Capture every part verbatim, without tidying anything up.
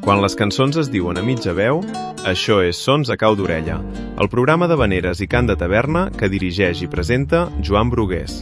Quan les cançons es diuen a mitja veu, això és Sons a cau d'orella, el programa d'havaneres i cant de taverna que dirigeix i presenta Joan Brugués.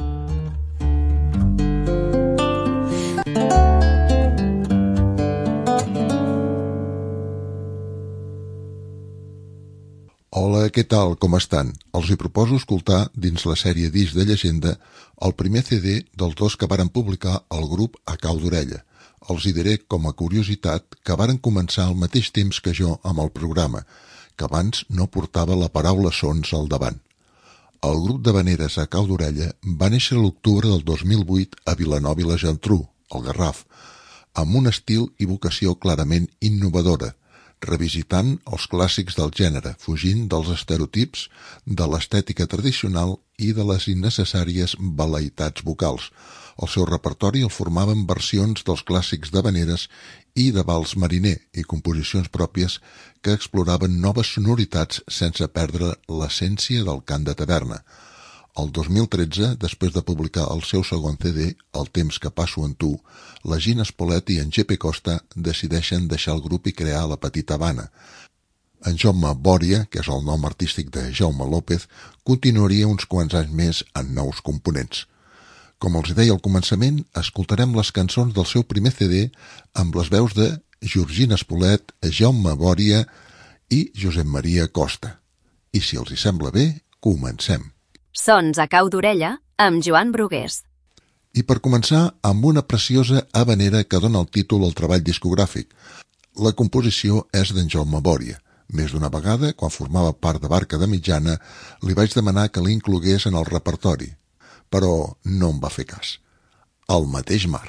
Hola, què tal, com estan? Els hi proposo escoltar, dins la sèrie Disc de Llegenda, el primer C D dels dos que varen publicar el grup A Cau d'Orella. Els hi diré com a curiositat que varen començar al mateix temps que jo amb el programa, que abans no portava la paraula sons al davant. El grup d'havaneres A Cau d'Orella va néixer l'octubre del dos mil vuit a Vilanova i la Geltrú, al Garraf, amb un estil i vocació clarament innovadora, revisitant els clàssics del gènere, fugint dels estereotips, de l'estètica tradicional i de les innecessàries vel·leïtats vocals. El seu repertori el formaven versions dels clàssics d'havaneres i de vals mariner i composicions pròpies que exploraven noves sonoritats sense perdre l'essència del cant de taverna. El dos mil tretze, després de publicar el seu segon C D, El temps que passo amb tu, la Gina Spolet i en G P Costa decideixen deixar el grup i crear La Petita Habana. En Jaume Bòria, que és el nom artístic de Jaume López, continuaria uns quants anys més en nous components. Com els deia al començament, escoltarem les cançons del seu primer C D amb les veus de Georgina Spolet, Jaume Bòria i Josep Maria Costa. I si els hi sembla bé, comencem. Sons a cau d'orella amb Joan Brugués. I per començar, amb una preciosa havanera que dona el títol al treball discogràfic. La composició és d'en Jaume Bòria. Més d'una vegada, quan formava part de Barca de Mitjana, li vaig demanar que l'inclogués en el repertori, però no em va fer cas. El mateix mar.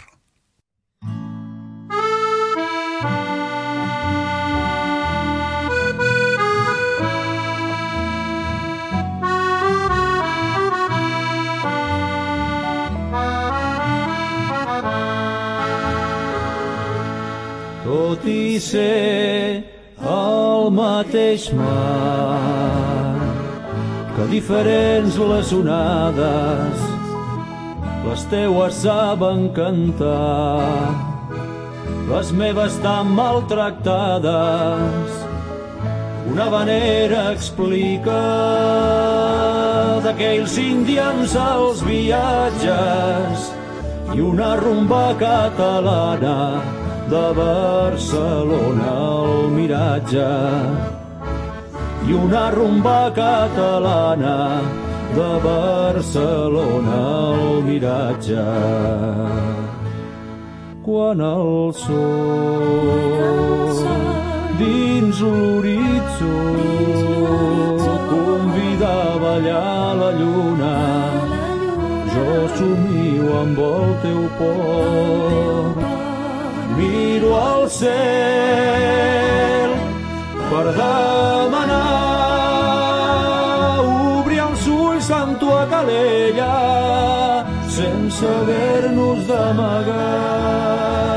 Tot i ser el mateix mar, que diferents les onades, les teues saben cantar, les meves tan maltractades. Una havanera explica d'aquells indians als viatges i una rumba catalana de Barcelona al miratge. I una rumba catalana de Barcelona al miratge. Quan el sol dins l'horitzó convida a ballar la lluna, jo somio amb el teu port. Miro al cel per demanar obrir els ulls amb tua calella sense haver-nos d'amagar.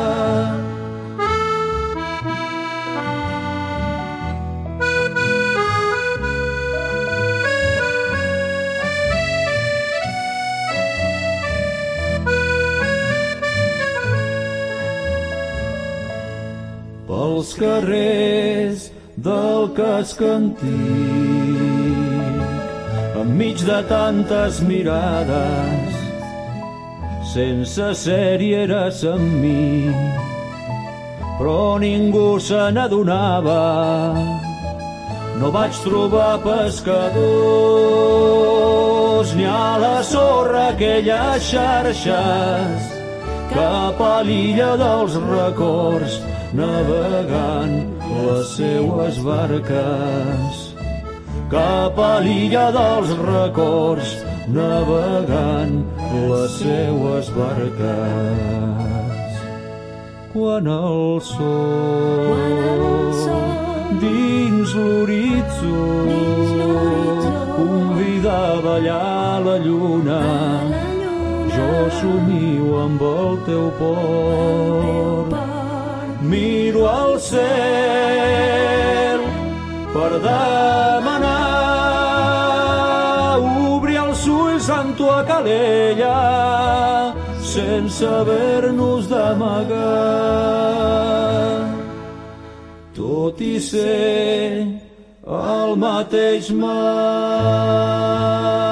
Pels carrers del casc antic, enmig de tantes mirades, sense ser hi eres amb mi, però ningú se n'adonava. No vaig trobar pescadors ni a la sorra aquelles xarxes, cap a l'illa dels records navegant les seues barques, cap a l'illa dels records navegant les seues barques. Quan el sol dins l'horitzó convida a ballar la lluna, jo somio amb el teu port. Miro al cel per demanar obrir els ulls amb tua calella sense haver-nos d'amagar. tot i ser el mateix mar.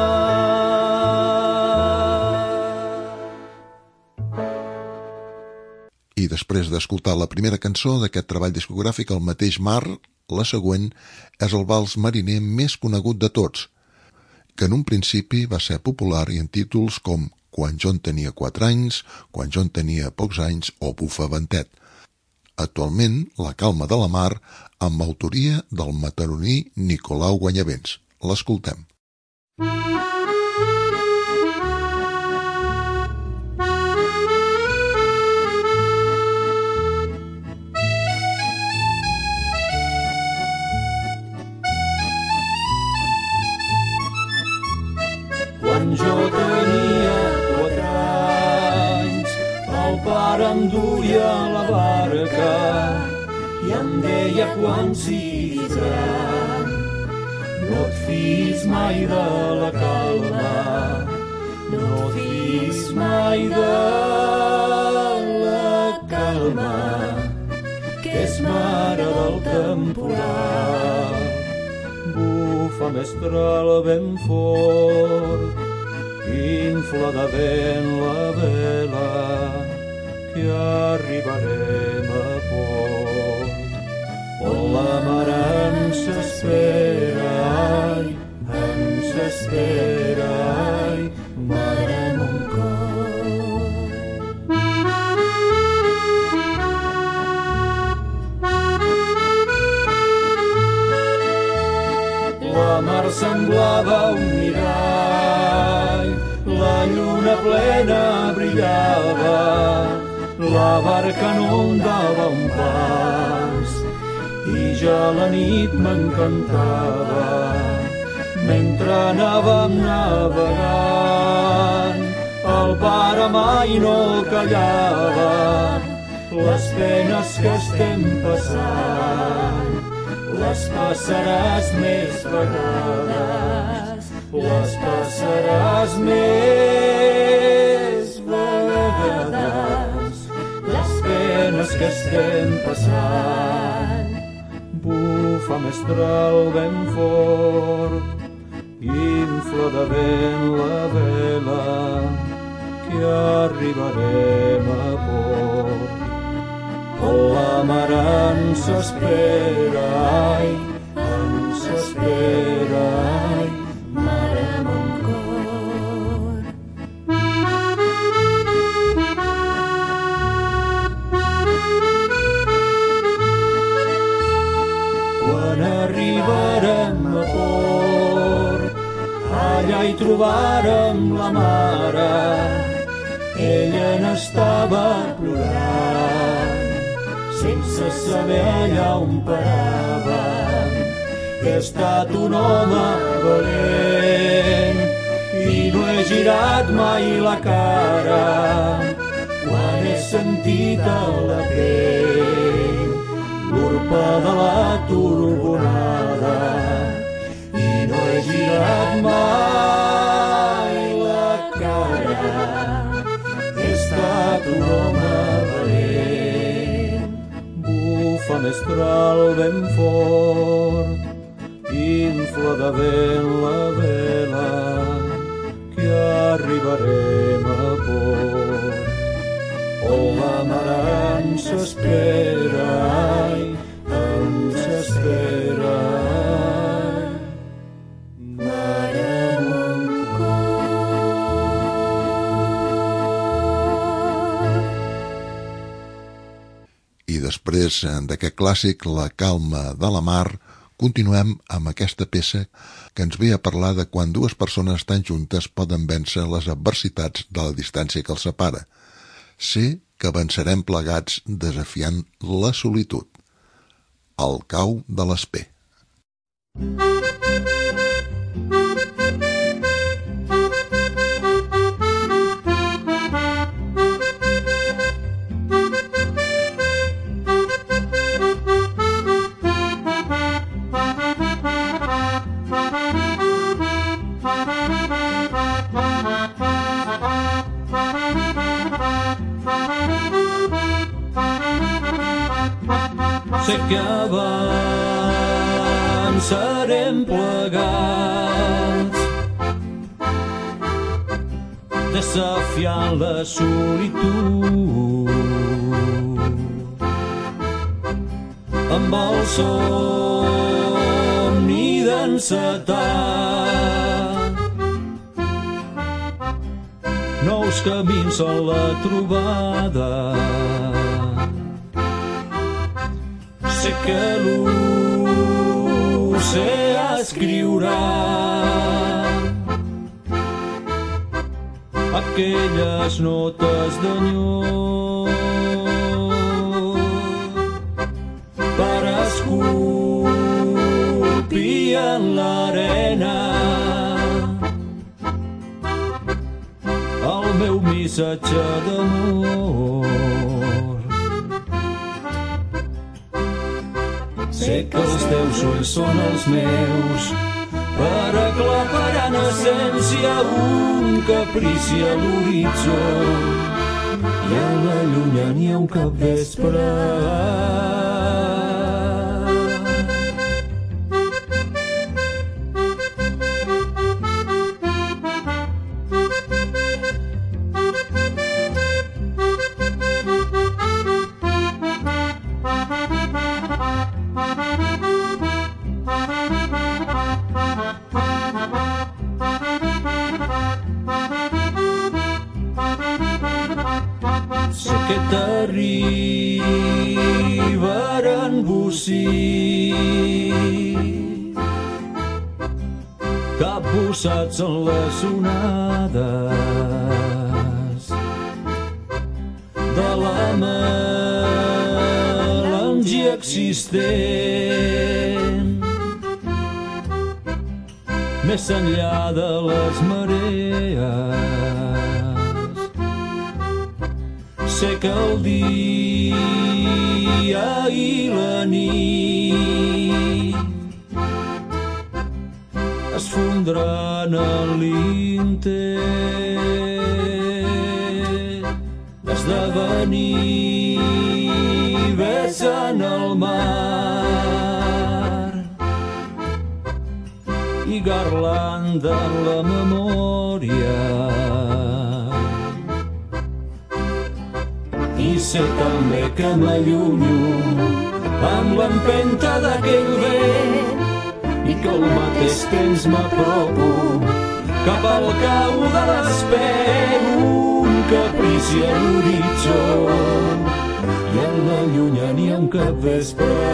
I després d'escoltar la primera cançó d'aquest treball discogràfic, El mateix mar, la següent és el vals mariner més conegut de tots, que en un principi va ser popular i en títols com Quan jo en tenia quatre anys, Quan jo en tenia pocs anys o Bufa ventet. Actualment, La calma de la mar, amb autoria del mataroní Nicolau Guanyavents. L'escoltem. Quan jo tenia quatre anys, el pare em duia a la barca i em deia quan siguis gran, no et fiïs mai de la calma, no et fiïs mai de la calma, que és mare del temporal. Bufa mestral ben fort, infla de vent la vela, que arribarem a port, on la mar ens espera, ai, ens espera, ai, mare mon cor. La mar semblava un mirall, la lluna plena brillava, la barca no em dava un pas i ja la nit m'encantava mentre anàvem navegant. El pare mai no callava les penes que estem passant, les passaràs més vegades, les passaràs més vegades, les penes que estem passant. Bufa mestral ben fort, infla de vent la vela, que arribarem a port, on la mar ens espera, ai, ens espera, ai, mare mon cor. Quan arribarem a port, allà hi trobarem la mare, ella n'estava plorant, sense saber allà on paràvem. He estat un home valent i no he girat mai la cara quan he sentit a la pell l'urpa de la turbonada, i no he girat mai la cara. He estat un home valent. Bufa mestral ben fort, infla de vent la vela, que arribarem a port, on la mar ens espera, ai, ens espera, ai, mare mon cor. I després d'aquest clàssic, La calma de la mar, continuem amb aquesta peça que ens ve a parlar de quan dues persones tan juntes poden vèncer les adversitats de la distància que els separa. Sé que vencerem plegats desafiant la solitud. Al cau de l'Esper. Sé que avançarem plegats, desafiant la solitud, amb el somni d'encetar nous camins a la trobada. Sé que l'oceà escriurà aquelles notes d'enyor per esculpir en l'arena el meu missatge d'amor. Sé que els teus ulls són els meus, per aclaparar en essència un caprici a l'horitzó, i a la llunyania un capvespre. Sé que t'arribaran bocí, capbussats en les onades de la melangia existent, més enllà de les marees. Sé que el dia i la nit es fondran a l'intent d'esdevenir bessen el mar i garlanda en la memòria. I sé també que m'allunyo amb l'empenta d'aquell vent i que al mateix temps m'apropo cap al cau de l'espera, un caprici a l'horitzó i en la llunyania un capvespre.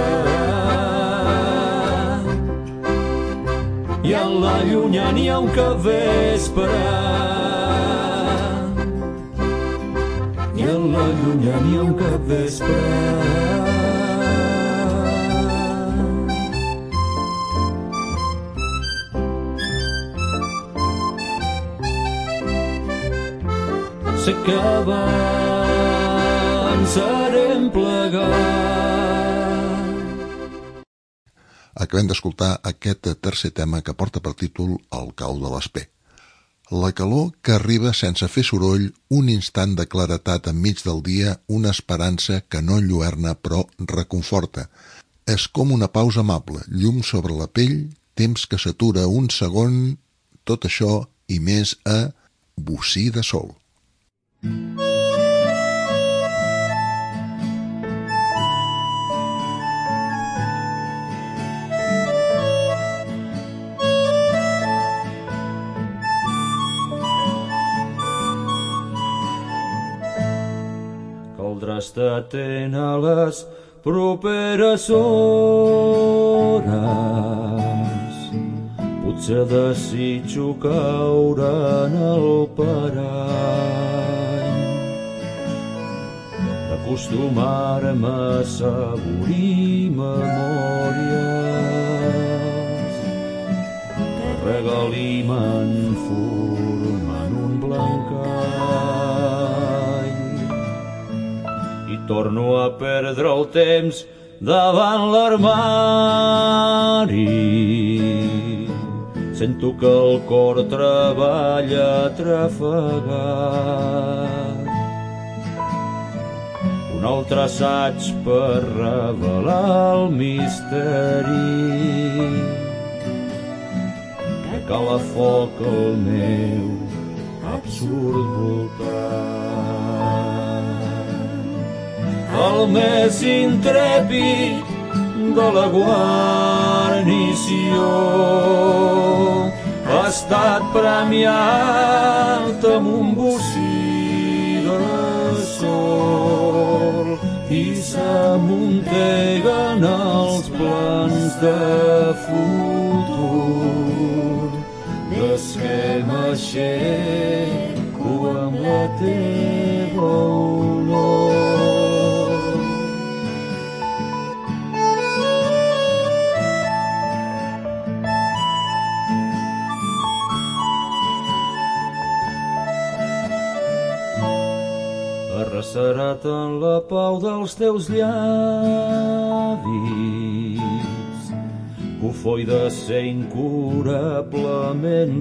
I en la llunyania un capvespre. I en la llunyania un capvespre. Sé que avançarem plegats. Acabem d'escoltar aquest tercer tema que porta per títol El cau de l'Esper. La calor que arriba sense fer soroll, un instant de claretat enmig del dia, una esperança que no enlluerna però reconforta. És com una pausa amable, llum sobre la pell, temps que s'atura un segon, tot això i més a bocí de sol. Caldrà estar atent a les properes hores. Potser desitjo caure en el parany, acostumar-me a assaborir memòries que regalimen formant un blancall. I torno a perdre el temps davant l'armari. Sento que el cor treballa trafegat. Un un altre assaig per revelar el misteri que cala foc al meu absurd voltant. El més intrèpid de la guarnició ha estat premiat amb un bocí de sol i s'amunteguen els plans de futur. Des que m'aixeco amb la teva olor. Arrecerat en la pau dels teus llavis, cofoi de ser incurablement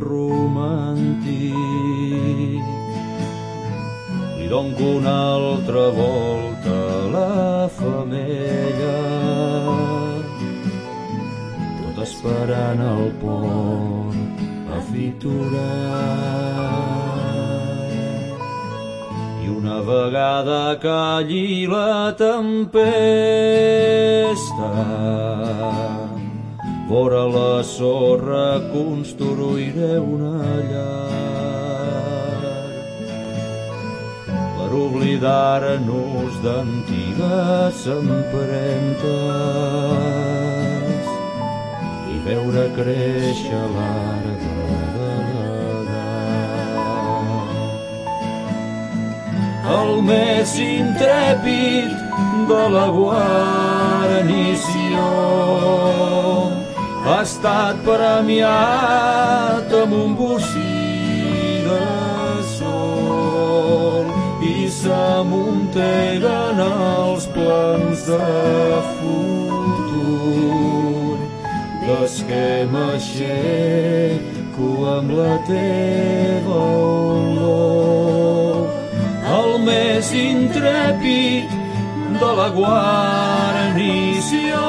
romàntic, li dono una altra volta a la femella, tot esperant el port afitorat. I una vegada calli la tempesta, vora la sorra construiré una llar per oblidar-nos d'antigues empremtes i veure créixer l'arbre de l'edat. El més intrèpid de la guarnició ha estat premiat amb un bocí de sol i s'amunteguen els plans de futur. Des que m'aixeco amb la teva olor, el més intrèpid de la guarnició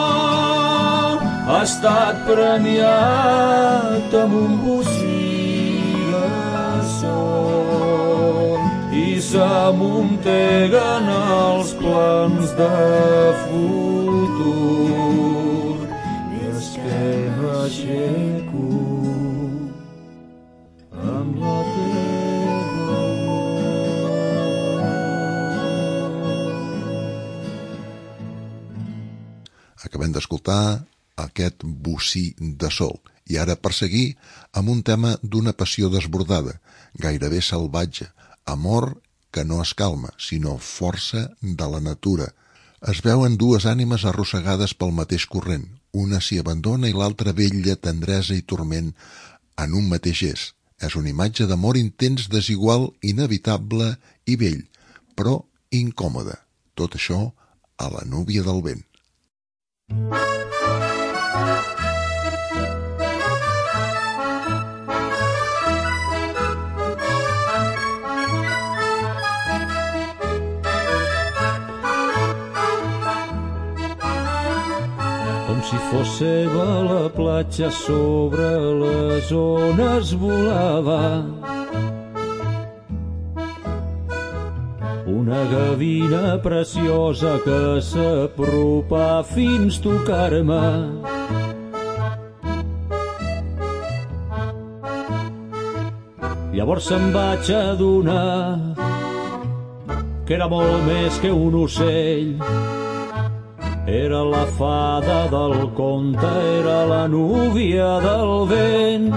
ha estat premiat amb un bocí de sol i s'amunteguen els plans de futur. Des que m'aixeco amb la teva olor. Acabem d'escoltar aquest bocí de sol. I ara per seguir amb un tema d'una passió desbordada, gairebé salvatge, amor que no es calma, sinó força de la natura. Es veuen dues ànimes arrossegades pel mateix corrent. Una s'hi abandona i l'altra vetlla tendresa i turment en un mateix gest. És una imatge d'amor intens, desigual, inevitable i vell, però incòmode. Tot això a la núvia del vent. Com si fos seva la platja sobre les ones volava una gavina preciosa que s'apropa fins tocar-me. Llavors se'm vaig adonar que era molt més que un ocell. Era la fada del conte, era la núvia del vent.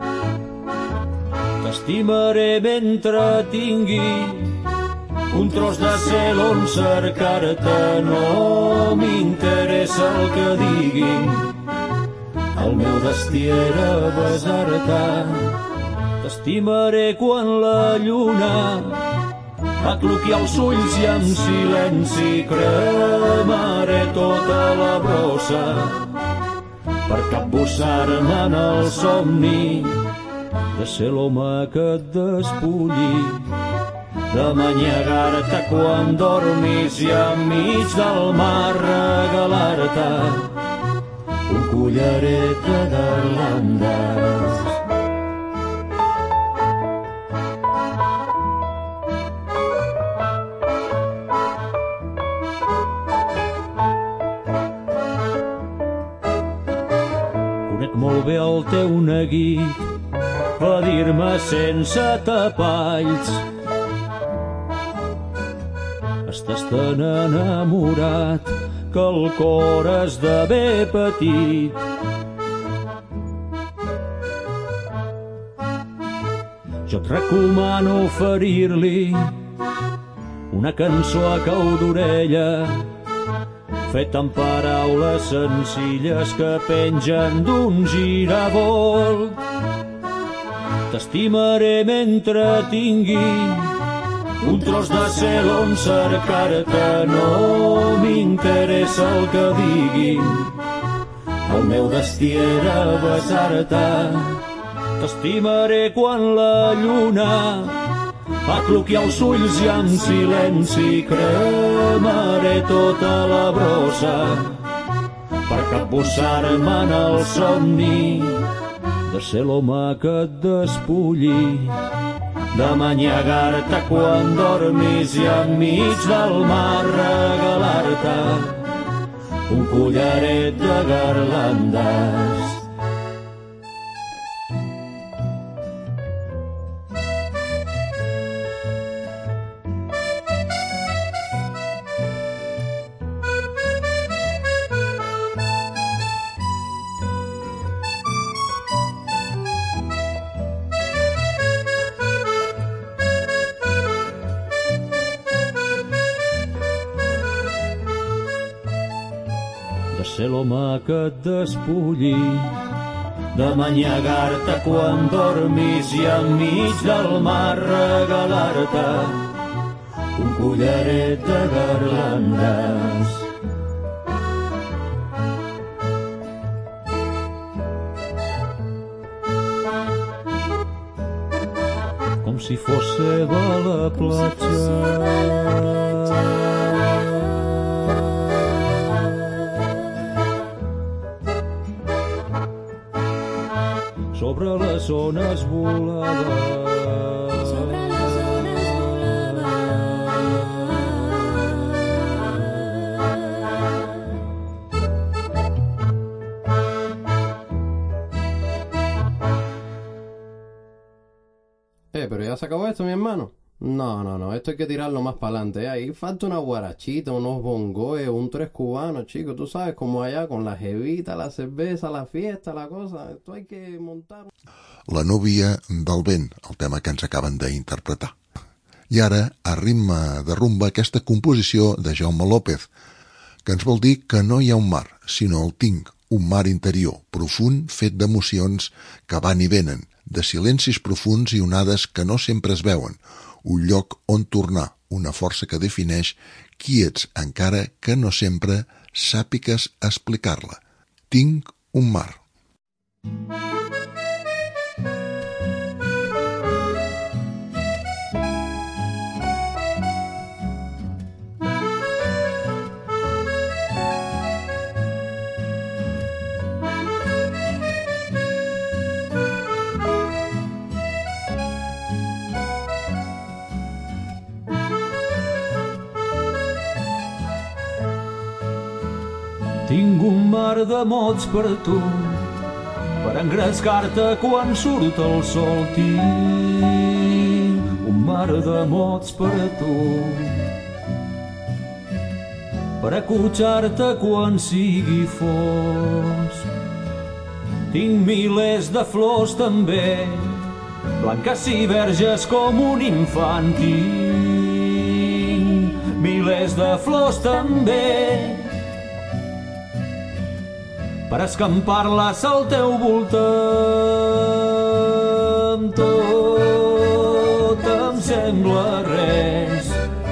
T'estimaré mentre tingui un tros de cel on cercar-te, no m'interessa el que diguin. El meu destí era besar-te. T'estimaré quan la lluna m'acluqui els ulls i en silenci cremaré tota la brossa per capbussar-me en el somni de ser l'home que et despulli de manyagar-te quan dormis i enmig del mar regalar-te un collaret de garlandes. Conec molt bé el teu neguit, va dir-me sense tapalls: estàs tan enamorat que el cor esdevé petit. Jo et recomano oferir-li una cançó a cau d'orella, feta amb paraules senzilles que pengen d'un giravolt. T'estimaré mentre tingui un tros de cel on cercar-te, no m'interessa el que diguin, el meu destí era besar-te. T'estimaré quan la lluna acluqui els ulls i en silenci cremaré tota la brossa per capbussar-me en el somni de ser l'home que et despulli, de manyagar-te quan dormis i enmig del mar regalar-te un collaret de garlandes. Ser l'home que et despulli, de manyagar-te quan dormis i enmig del mar regalar-te un collaret de garlandes. Com si fos seva la platja, sobre les ones volava. Sobre les ones volava. Eh, pero ya se acabó esto, mi hermano. No, no, no, esto hay que tirarlo más para adelante. Ahí falta una guarachita, unos bongoes, un tres cubano, chico. Tú sabes, como allá, con la jevita, la cerveza, la fiesta, la cosa. Esto hay que montar. La núvia del vent, el tema que ens acaben d'interpretar. I ara, a ritme de rumba, aquesta composició de Jaume López, que ens vol dir que no hi ha un mar, sinó el tinc, un mar interior, profund, fet d'emocions que van i venen, de silencis profuns i onades que no sempre es veuen, un lloc on tornar, una força que defineix qui ets, encara que no sempre sàpigues explicar-la. Tinc un mar. Tinc un mar de mots per tu, per engrescar-te quan surt el sol. Tinc un mar de mots per tu, per acotxar-te quan sigui fosc. Tinc milers de flors també, blanques i verges com un infant. Tinc milers de flors també, per escampar-les al teu voltant. Tot em sembla res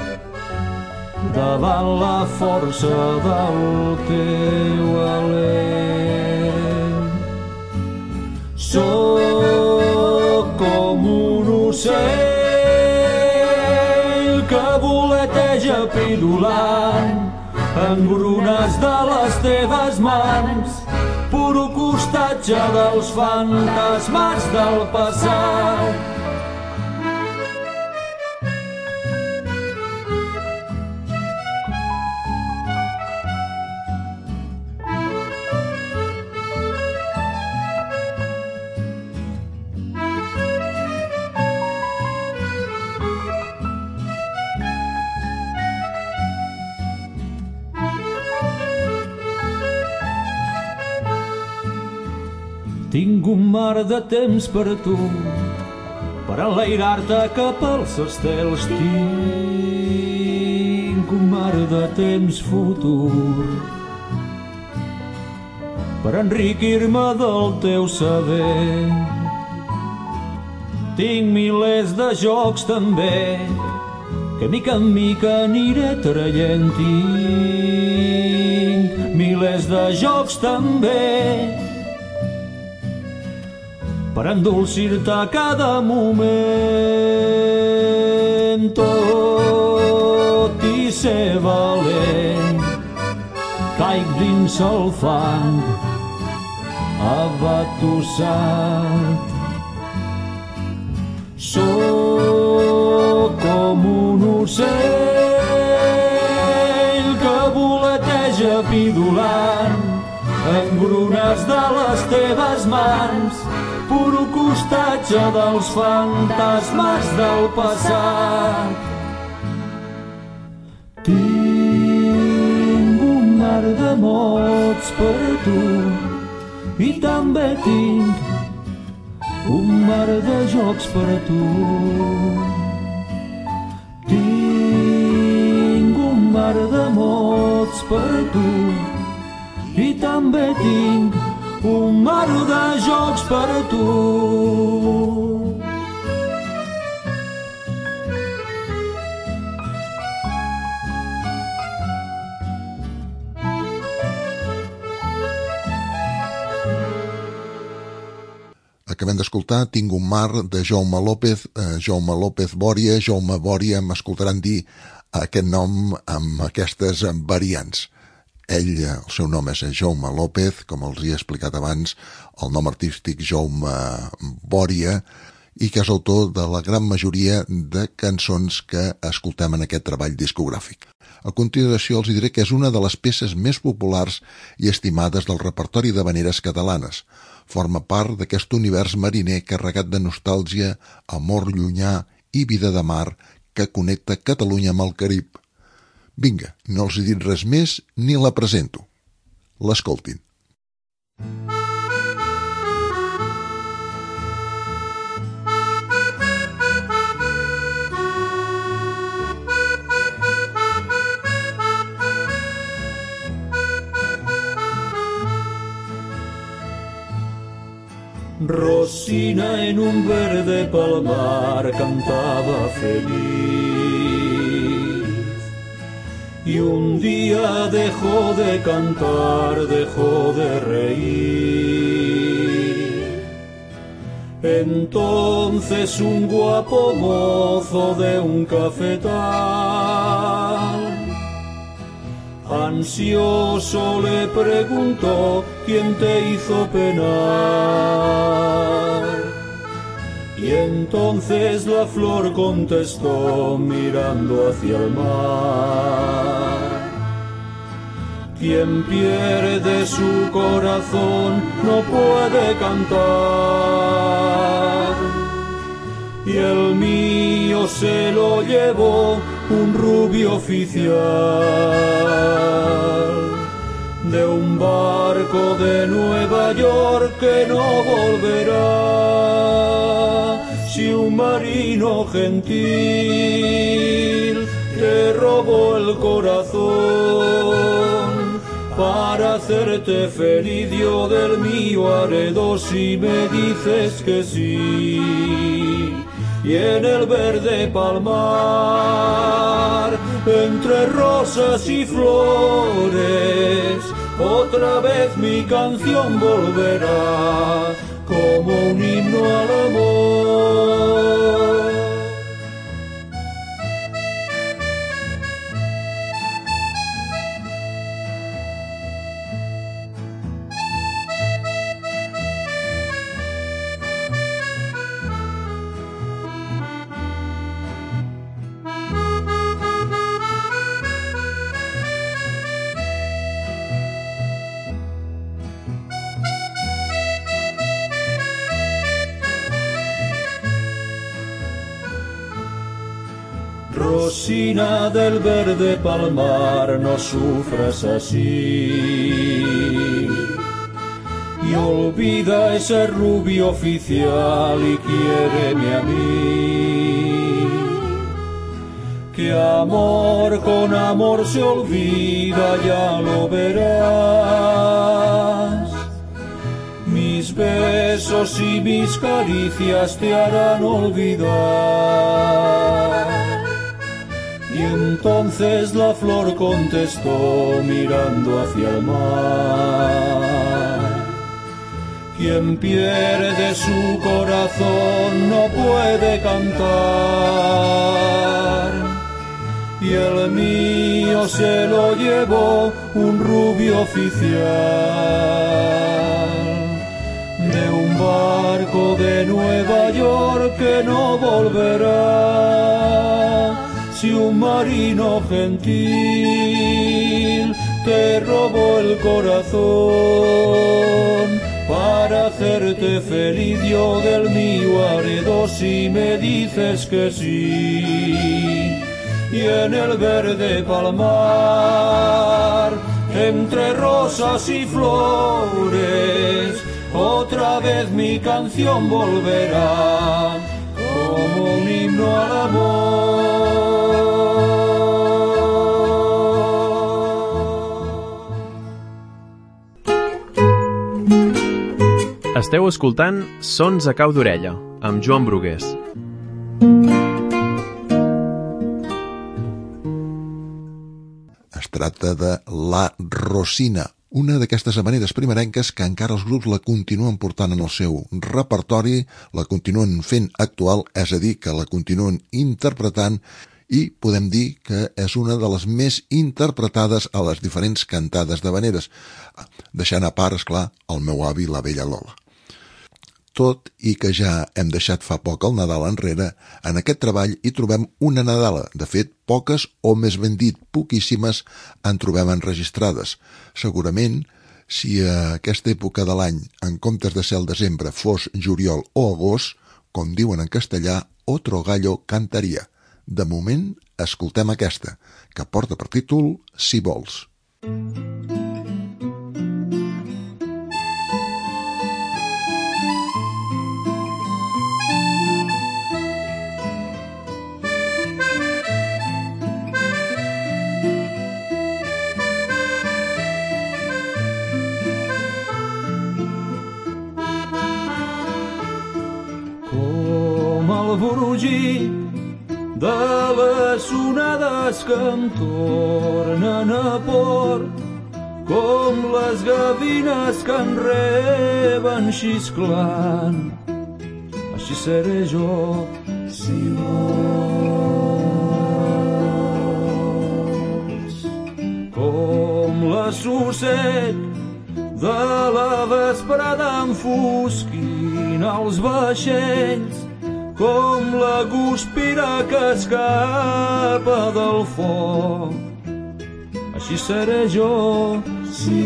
davant la força del teu alè. Sóc com un ocell voleteja pidolant engrunes de les teves mans, puro costatge dels fantasmes del passat. Tinc un mar de temps per tu, per enlairar-te cap als estels. Tinc un mar de temps futur, per enriquir-me del teu saber. Tinc milers de jocs també, que mica en mica aniré traient. Tinc milers de jocs també, per endolcir-te cada moment. Tot i ser valent, caic dins el fang abatussat. Sóc com un ocell que voleteja pidolant engrunes de les teves mans, puro costatge dels fantasmes del passat. Tinc un mar de mots per tu i també tinc un mar de jocs per tu. Tinc un mar de mots per tu i també tinc un mar de jocs per tu. Acabem d'escoltar Tinc un mar de Jaume López, eh, Jaume López Bòria. Jaume Bòria, m'escoltaran dir aquest nom amb aquestes variants. Ell, el seu nom és Jaume López, com els he explicat abans, el nom artístic Jaume Bòria, i que és autor de la gran majoria de cançons que escoltem en aquest treball discogràfic. A continuació els diré que és una de les peces més populars i estimades del repertori de habaneres catalanes. Forma part d'aquest univers mariner carregat de nostàlgia, amor llunyà i vida de mar que connecta Catalunya amb el Carib. Vinga, no els he dit res més ni la presento. L'escoltin. Rosina en un verde palmar cantaba feliz, y un día dejó de cantar, dejó de reír. Entonces un guapo mozo de un cafetal, ansioso le preguntó: ¿quién te hizo penar? Y entonces la flor contestó mirando hacia el mar: quien pierde su corazón no puede cantar. Y el mío se lo llevó un rubio oficial de un barco de Nueva York que no volverá. Si un marino gentil te robó el corazón para hacerte feliz, yo del mío haré dos si me dices que sí. Y en el verde palmar, entre rosas y flores, otra vez mi canción volverá como un himno al amor. Rosina del verde palmar, no sufras así. Y olvida ese rubio oficial y quiéreme a mí. Que amor con amor se olvida, ya lo verás. Mis besos y mis caricias te harán olvidar. Y entonces la flor contestó mirando hacia el mar. Quien pierde su corazón no puede cantar. Y el mío se lo llevó un rubio oficial de un barco de Nueva York que no volverá. Si un marino gentil te robó el corazón para hacerte feliz, yo del mío haré dos si me dices que sí. Y en el verde palmar, entre rosas y flores, otra vez mi canción volverá como un himno al amor. Esteu escoltant Sons a cau d'orella, amb Joan Brugués. Es tracta de La Rosina, una d'aquestes havaneres primerenques que encara els grups la continuen portant en el seu repertori, la continuen fent actual, és a dir, que la continuen interpretant, i podem dir que és una de les més interpretades a les diferents cantades d'havaneres, deixant a part, esclar, el meu avi, la vella Lola. Tot i que ja hem deixat fa poc el Nadal enrere, en aquest treball hi trobem una Nadala. De fet, poques, o més ben dit, poquíssimes, en trobem enregistrades. Segurament, si a aquesta època de l'any, en comptes de ser el desembre, fos juliol o agost, com diuen en castellà, otro gallo cantaria. De moment, escoltem aquesta, que porta per títol Si vols. El borugí de les onades que em tornen a port, com les gavines que em reben xisclant. Així seré jo, si vols. Com l'assossec de la vesprada enfosquint els vaixells, com la guspira que escapa del foc. Així seré jo, si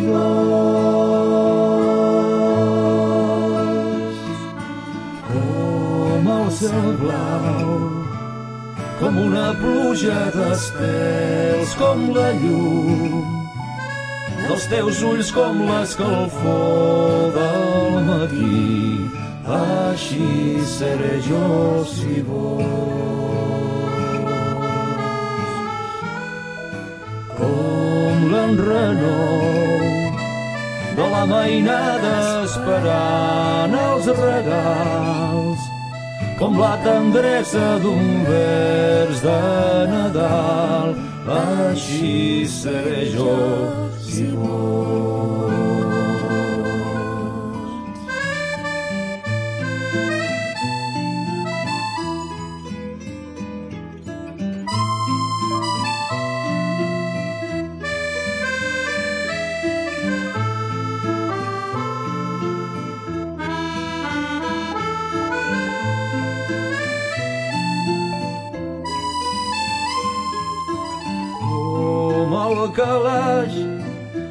vols. Com el cel blau, com una pluja d'estels, com la llum dels teus ulls, com l'escalfor del matí. Així seré jo, si vols. Com l'enrenou de la mainada esperant els regals, com la tendresa d'un vers de Nadal. Així seré jo, si vols. El calaix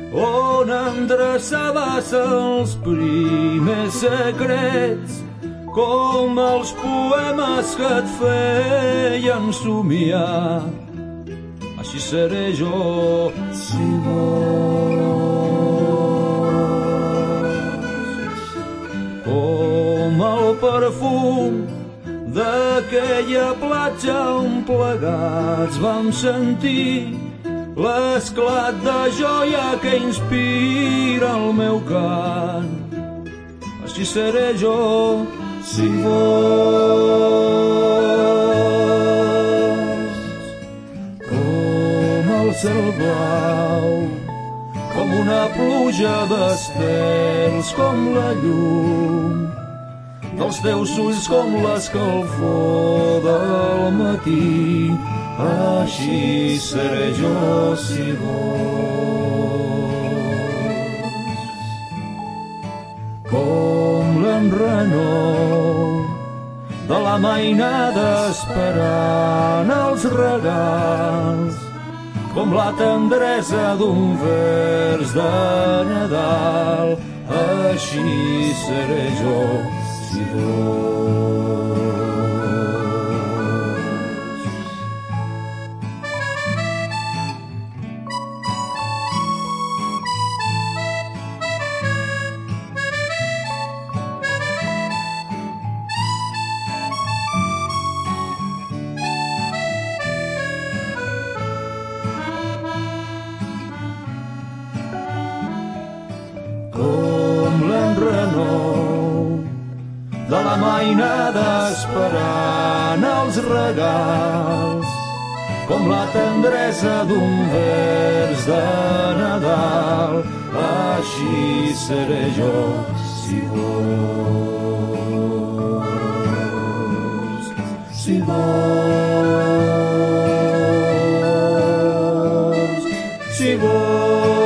on endreçaves els primers secrets, com els poemes que et feien somiar. Així seré jo, si vols. Com el perfum d'aquella platja on plegats vam sentir l'esclat de joia que inspira el meu cant. Així seré jo, si vols. Com el cel blau, com una pluja d'estels, com la llum dels teus ulls, com l'escalfor del matí. Així seré jo, si vols. Com l'enrenor de la mainada esperant els regals, com la tendresa d'un vers de Nadal. Així seré jo, si vols. Com l'enrenor de la mainada esperant els regals, com la tendresa d'un vers de Nadal. Així seré jo, si vols. Si vols. Si vols.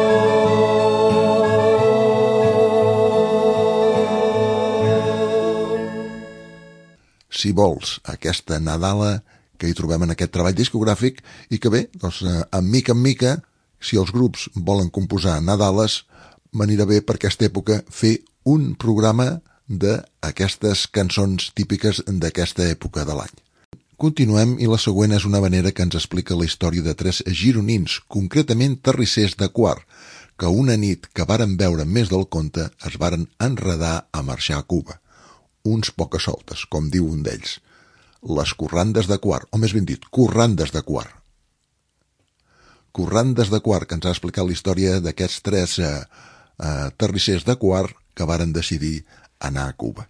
Si vols, aquesta Nadala que hi trobem en aquest treball discogràfic i que bé, doncs, en mica en mica, si els grups volen composar Nadales, m'anirà bé per aquesta època fer un programa d'aquestes cançons típiques d'aquesta època de l'any. Continuem i la següent és una havanera que ens explica la història de tres gironins, concretament terrissers de Quart, que una nit que varen veure més del compte es varen enredar a marxar a Cuba. Uns poques soltes, com diu un d'ells. Les corrandes de Quart, o més ben dit, corrandes de Quart. Corrandes de Quart, que ens ha explicat la història d'aquests tres eh, eh, terrissers de Quart que varen decidir anar a Cuba.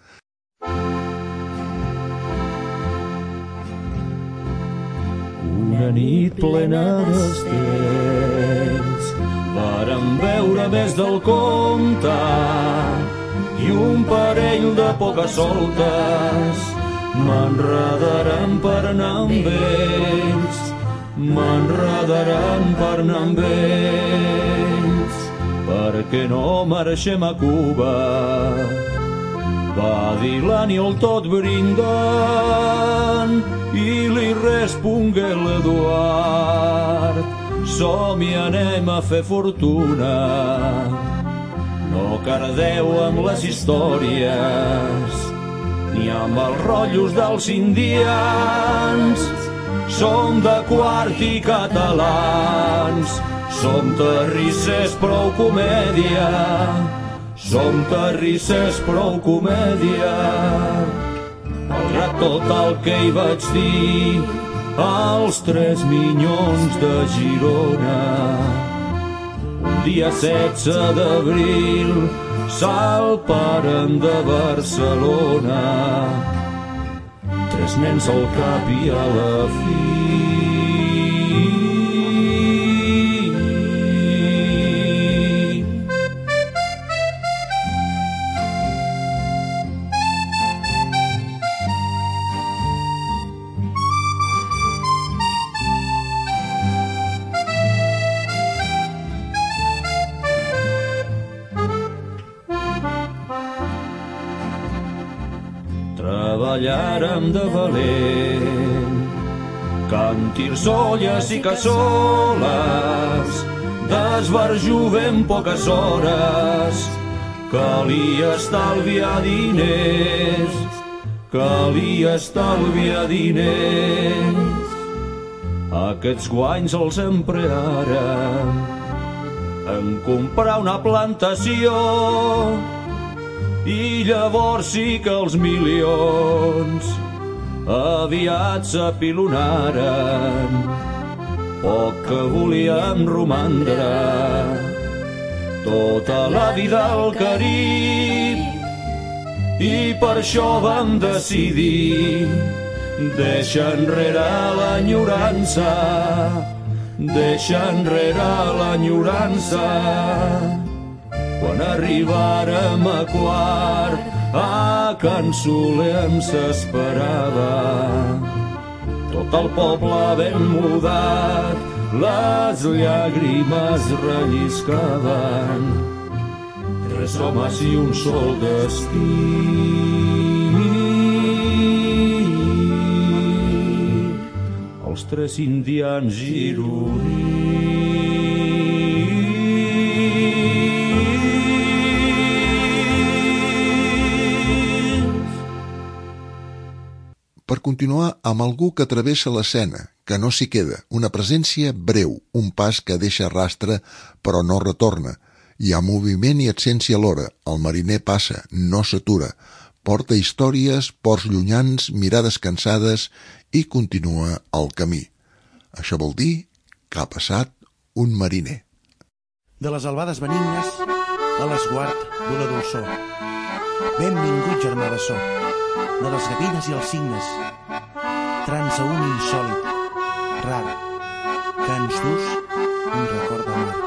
Una nit plena d'estels varen veure més del compte i un parell de poques soltes m'enredaran per anar amb ells, m'enredaran per anar amb ells, perquè no marxem a Cuba. Va dir l'Ànil tot brindant i li respongué l'Eduard: som-hi, anem a fer fortuna. No cardeu amb les històries ni amb els rotllos dels indians. Som de Quart i catalans, som terrissers prou comèdia, som terrissers prou comèdia. Malgrat tot el que hi vaig dir als tres minyons de Girona, un dia setze d'abril salparen de Barcelona tres nens al cap i a la fi. Treballàrem de valent, cantirsolles i cassoles, d'esbarjuve en poques hores, calia estalviar diners calia estalviar diners. Aquests guanys els emprearem en comprar una plantació i llavors sí que els milions aviat s'apilonaren. Poc que volíem romandre tota la vida al Carib i per això vam decidir deixar enrere l'enyorança, deixar enrere l'enyorança. Quan arribàrem a quart, a Can Soler ens esperava tot el poble ben mudat, les llàgrimes relliscaven. Tres homes i un sol destí. Els tres indians gironins. Per continuar amb algú que travessa l'escena, que no s'hi queda, una presència breu, un pas que deixa rastre però no retorna. Hi ha moviment i absència alhora, el mariner passa, no s'atura, porta històries, ports llunyans, mirades cansades i continua el camí. Això vol dir que ha passat un mariner. De les albades benignes a l'esguard d'una dolçor. Benvingut, germà bessó, de les gavines i els cignes, trans a un insòlit, rar, que ens dus un record de mar.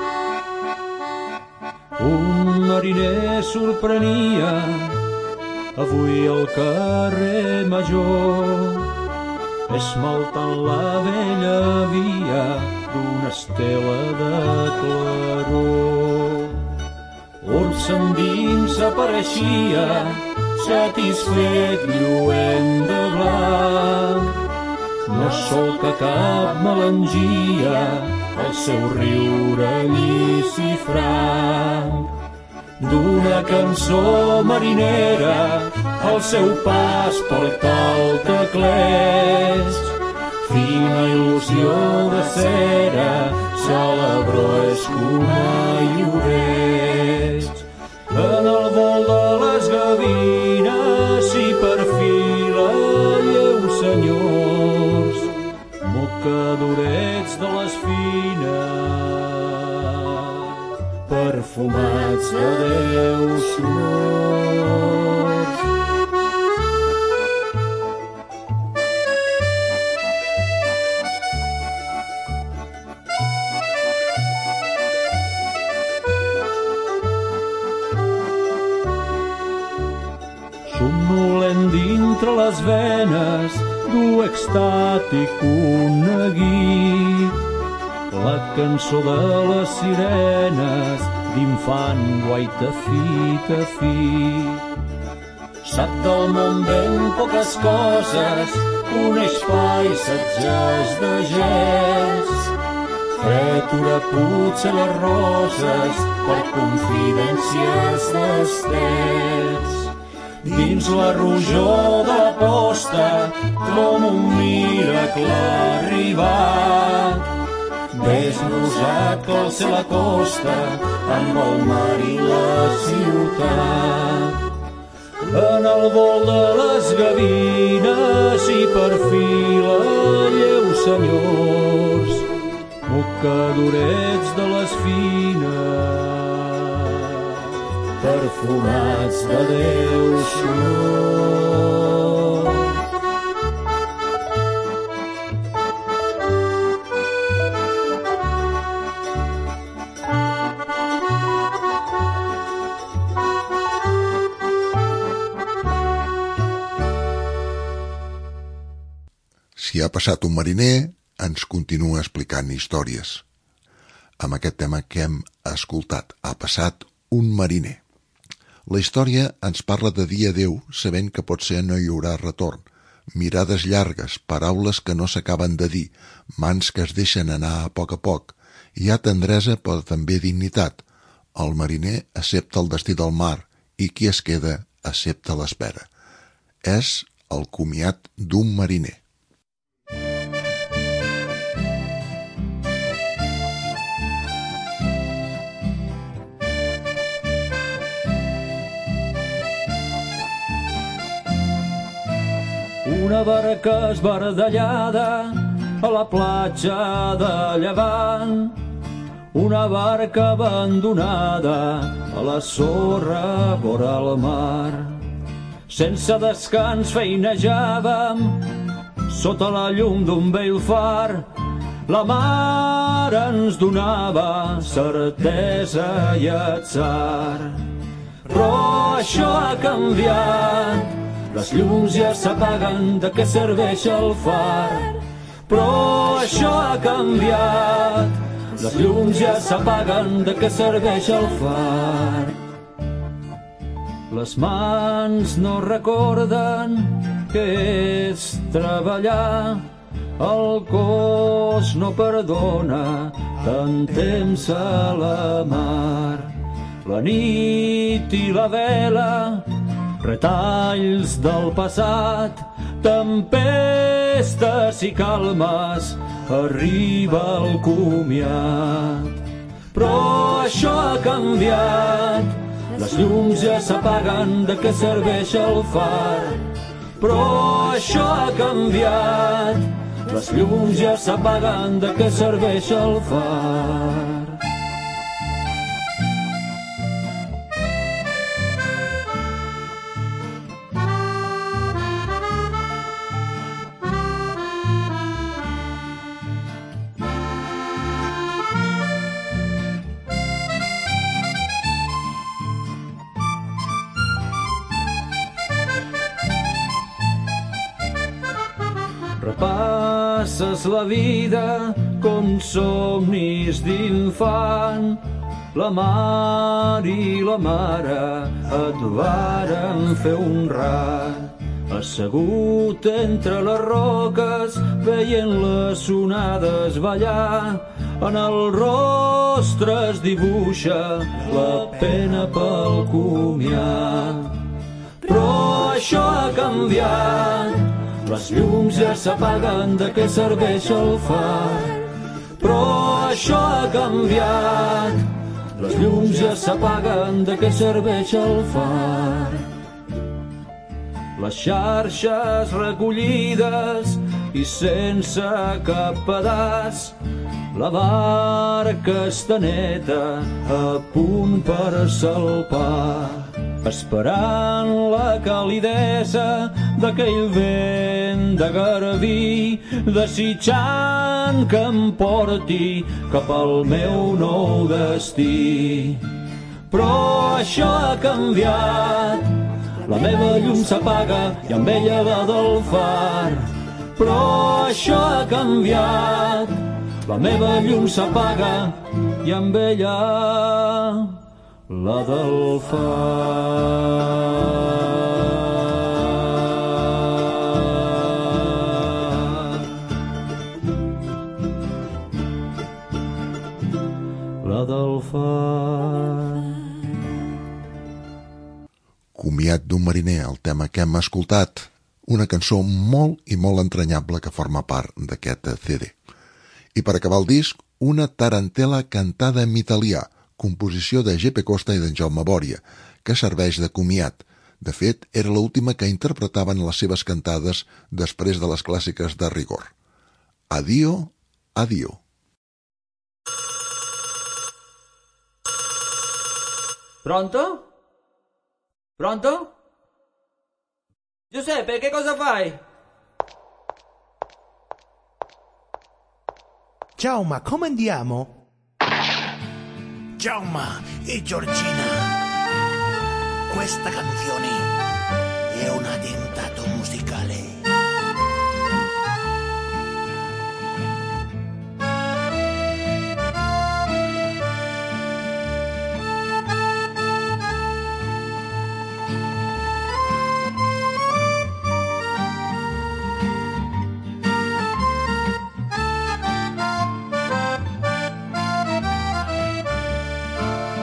Un mariner sorprenia avui al carrer Major, esmaltant la vella via d'una estela de claror. Urs endins apareixia, satisfet lluent de blanc. No solca cap melangia, el seu riure llis i franc. D'una cançó marinera, el seu pas porta el teclés. Fina il·lusió de cera, celebró escuma i oreig. En el vol de les gavines i perfila lleu senyors, mocadorets de les fines, perfumats de déus sonors. Somnolent dintre les venes du extàtic un neguit, la cançó de les sirenes d'infant guaita fi a fi. Sap del món ben poques coses, coneix paisatges de gest. Fretura potser les roses per confidències d'estets. Dins la rojor de la posta, com un miracle arribat, desbrosat que el cel acosta amb el mar i la ciutat. En el vol de les gavines i perfila lleu senyors, mocadorets de les fines, perfumats de déus sonors. Si ha passat un mariner, ens continua explicant històries. Amb aquest tema que hem escoltat, ha passat un mariner. La història ens parla de dir adéu sabent que potser no hi haurà retorn, mirades llargues, paraules que no s'acaben de dir, mans que es deixen anar a poc a poc. Hi ha tendresa però també dignitat. El mariner accepta el destí del mar i qui es queda accepta l'espera. És El comiat d'un mariner. Una barca esbardellada a la platja de Llevant, una barca abandonada a la sorra vora el mar. Sense descans feinejàvem sota la llum d'un vell far. La mar ens donava certesa i atzar. Però això ha canviat, les llums ja s'apaguen, de què serveix el far? Però això ha canviat, les llums ja s'apaguen, de què serveix el far? Les mans no recorden què és treballar, el cos no perdona tant temps a la mar. La nit i la vela, retalls del passat, tempestes i calmes, arriba el comiat. Però això ha canviat, les llums ja s'apaguen, de què serveix el far? Però això ha canviat, les llums ja s'apaguen, de què serveix el far? Repasses la vida com somnis d'infant. La mar i la mare et varen fer un rat. Assegut entre les roques, veient les onades ballar, en el rostre es dibuixa la pena pel comiat. Però això ha canviat, les llums ja s'apaguen, de què serveix el far? Però això ha canviat, les llums ja s'apaguen, de què serveix el far? Les xarxes recollides i sense cap pedaç, la barca està neta, a punt per salpar, esperant la calidesa d'aquell vent de garbí, desitjant que em porti cap al meu nou destí. Però això ha canviat, la meva llum s'apaga i amb ella la del far. Però això ha canviat, la meva llum s'apaga i amb ella la del far. La del far. Comiat d'un mariner, el tema que hem escoltat, una cançó molt i molt entranyable que forma part d'aquest C D. I per acabar el disc, una tarantela cantada en italià, composició de Gepe Costa i d'en Jaume Bòria, que serveix de comiat. De fet, era l'última que interpretaven les seves cantades després de les clàssiques de rigor. Adio, adio. Pronto? Pronto? Giuseppe, che cosa fai? Giauma, come andiamo? Giauma e Giorgina, questa canzone è un attentato musicale.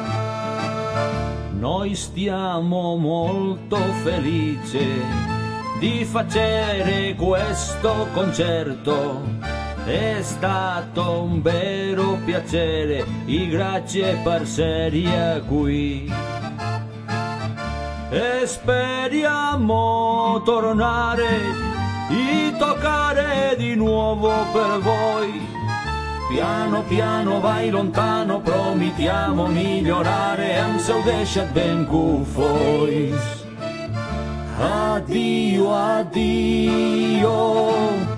Noi stiamo molto felici di facere questo concerto. È stato un vero piacere, e grazie per essere qui. E speriamo tornare e toccare di nuovo per voi. Piano piano vai lontano, promettiamo migliorare, anzi ho deixat ben cufois. Addio, addio,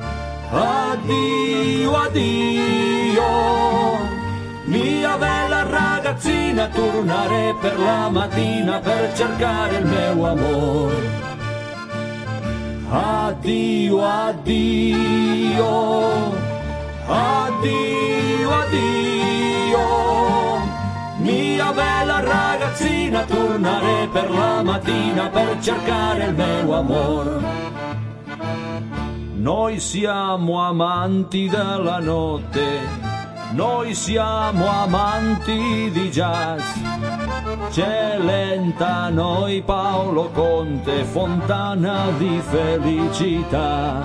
addio, addio, mia bella ragazzina, tornare per la mattina per cercare il mio amore. Addio, addio, addio, addio, mia bella ragazzina, tornare per la mattina per cercare il mio amore. Noi siamo amanti della notte, noi siamo amanti di jazz. Celenta noi Paolo Conte, fontana di felicità.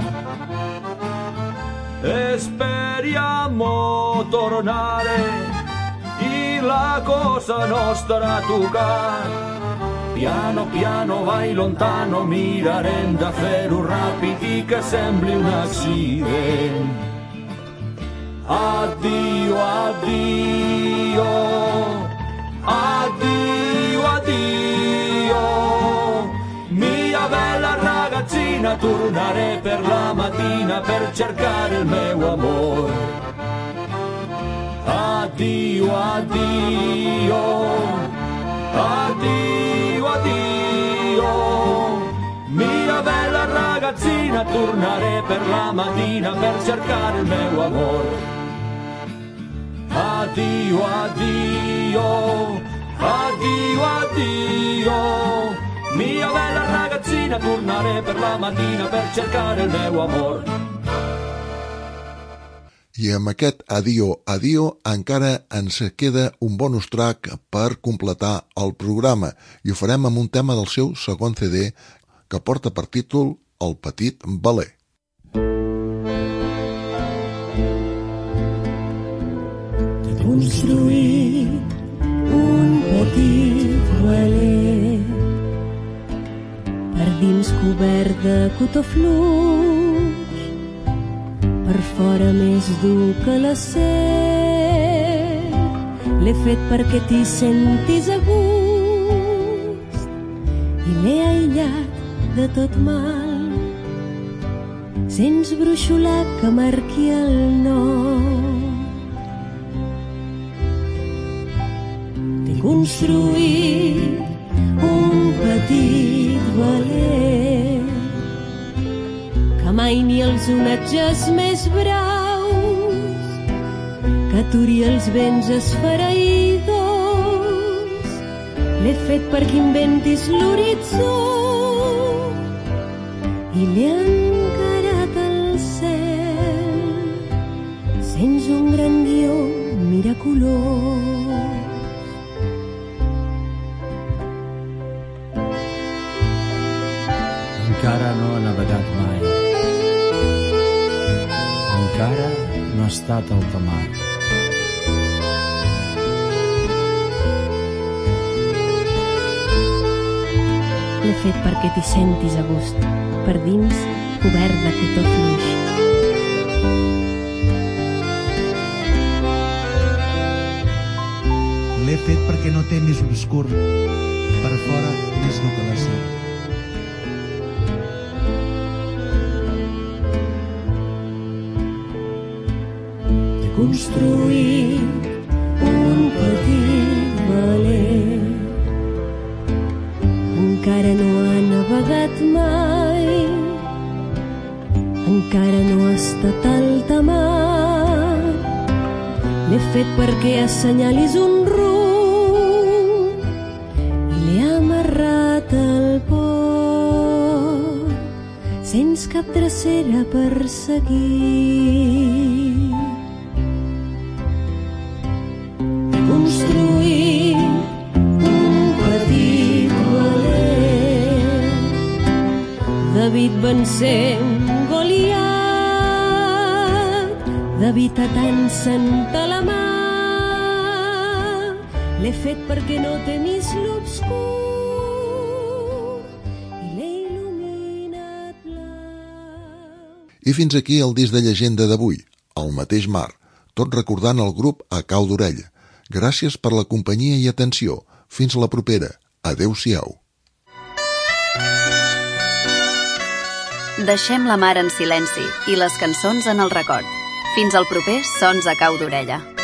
E speriamo tornare e la cosa nostra toccare. Piano piano vai lontano, mirarem da fer un rapidi che sembri un accident. Addio, addio, addio, addio, mia bella ragazzina, tornare per la mattina per cercare il mio amore. Addio, addio, addio, addio, mia bella ragazzina, tornare per la mattina per cercare il mio amore. Addio, addio, addio, addio, mia bella ragazzina, tornare per la mattina per cercare il mio amore. I amb aquest adio, adio, encara ens queda un bonus track per completar el programa i ho farem amb un tema del seu segon C D que porta per títol El petit veler. T'he construït un petit veler per dins cobert de cotó fluix, per fora més dur que l'acer. L'he fet perquè t'hi sentis a gust i l'he aïllat de tot mal, sents brúixola que marqui el nord. T'he construït un petit veler que mai ni els onatges més braus, que aturi els vents esfereïdors. L'he fet perquè inventis l'horitzó i l'he encarat al cel. Sents un gran guió miraculós. Encara no ha navegat mai, encara no ha estat a alta mar. L'he fet perquè t'hi sentis a gust, per dins cobert de cotó fluix. L'he fet perquè no temis l'obscur, per fora més dur que l'acer. T'he construït un petit veler, encara no ha navegat mai, encara no ha estat a alta mar. L'he fet perquè assenyalis un rumb i l'he amarrat al port, sents cap drecera per seguir. T'he construït un petit veler de vidre vencent Goliat, d'evitar tant santa la mà. L'he fet perquè no temis l'obscur i l'he il·luminat blau. I fins aquí el disc de llegenda d'avui, El mateix mar, tot recordant el grup A Cau d'Orella. Gràcies per la companyia i atenció. Fins la propera. Adéu-siau. Deixem la mar en silenci i les cançons en el record. Fins al proper Sons a Cau d'Orella.